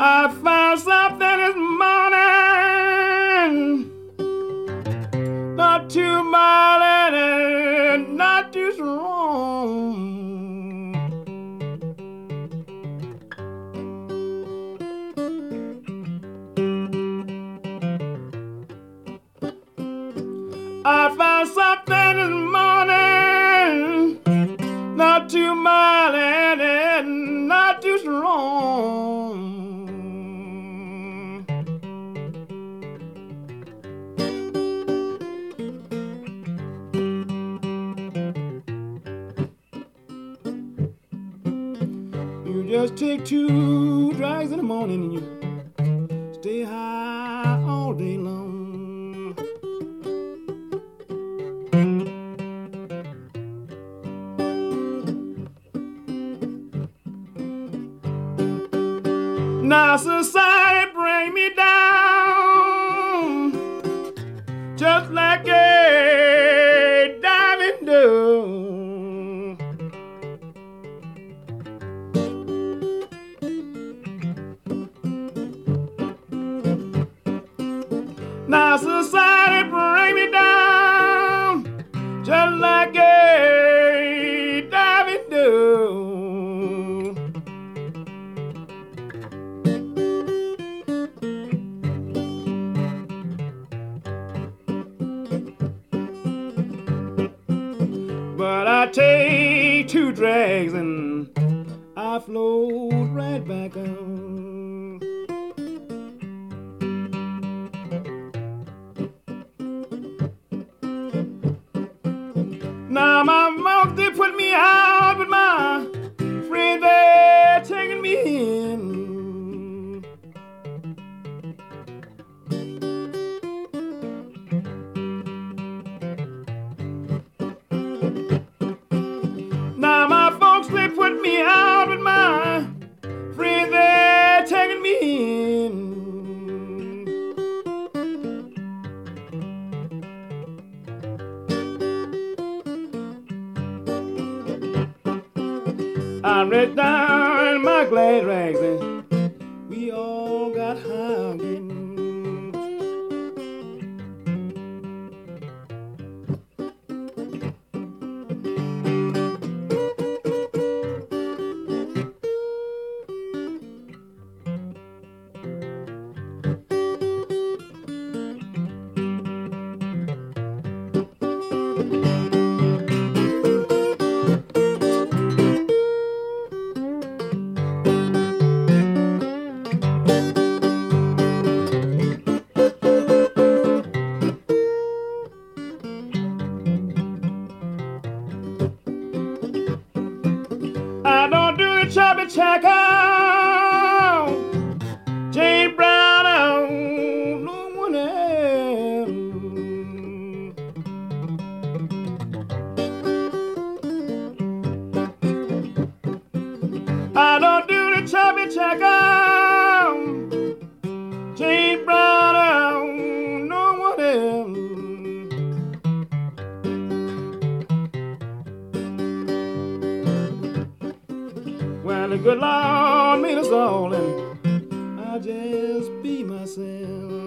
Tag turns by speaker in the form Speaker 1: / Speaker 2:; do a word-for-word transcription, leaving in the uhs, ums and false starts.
Speaker 1: I found something this morning, not too mild and not too strong. I found something this morning, not too mild and not too strong. You just take two drags in the morning and you stay high all day long. Now society bring me down just like a diving dove. Now society bring me down just like a diving dove. But I take two drags and I float right back on. Now my mouth, they put me out, but my friend, they're taking me in. Now my folks, they put me out, but my friend, they're taking me in. I read down my glad rags and we all got high again. I don't do the choppy checker, Jane Brown, oh, no one else. I don't do the choppy checker, Jane Brown, oh, no one else. Well, the good Lord made us all, and I just be myself.